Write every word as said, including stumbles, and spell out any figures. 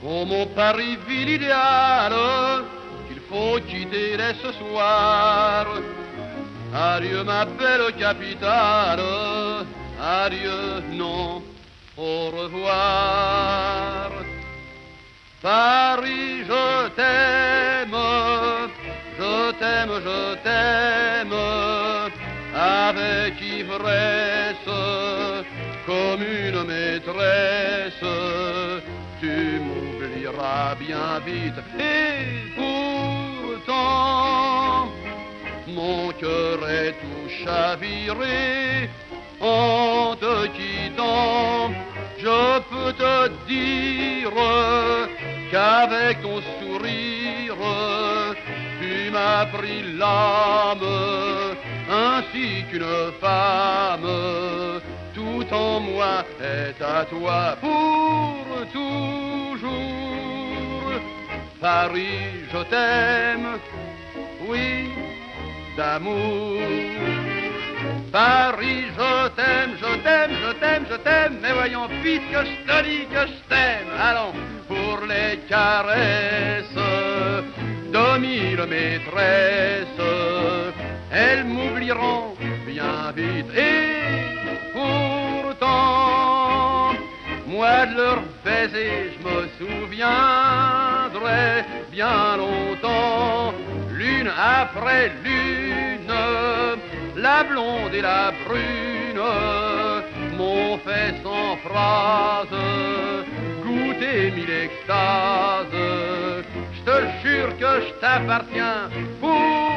Oh mon Paris, ville idéale, qu'il faut quitter dès ce soir. Adieu ma belle capitale, adieu, non, au revoir. Paris, je t'aime, je t'aime, je t'aime, avec ivresse, comme une maîtresse. Tu m'oublieras bien vite, et pourtant, mon cœur est tout chaviré en te quittant. Je peux te dire qu'avec ton sourire, tu m'as pris l'âme, ainsi qu'une femme. Tout en moi est à toi pour toujours. Paris, je t'aime, oui, d'amour. Paris, je t'aime, je t'aime, je t'aime, je t'aime. Mais voyons vite que je te dis que je t'aime. Allons, pour les caresses de mille maîtresses, elles m'oublieront bien vite. Et pourtant, moi de leur baiser, je me souviendrai bien longtemps, l'une après l'une, la blonde et la brune m'ont fait sans phrase goûter mille extases. Je te jure que je t'appartiens pour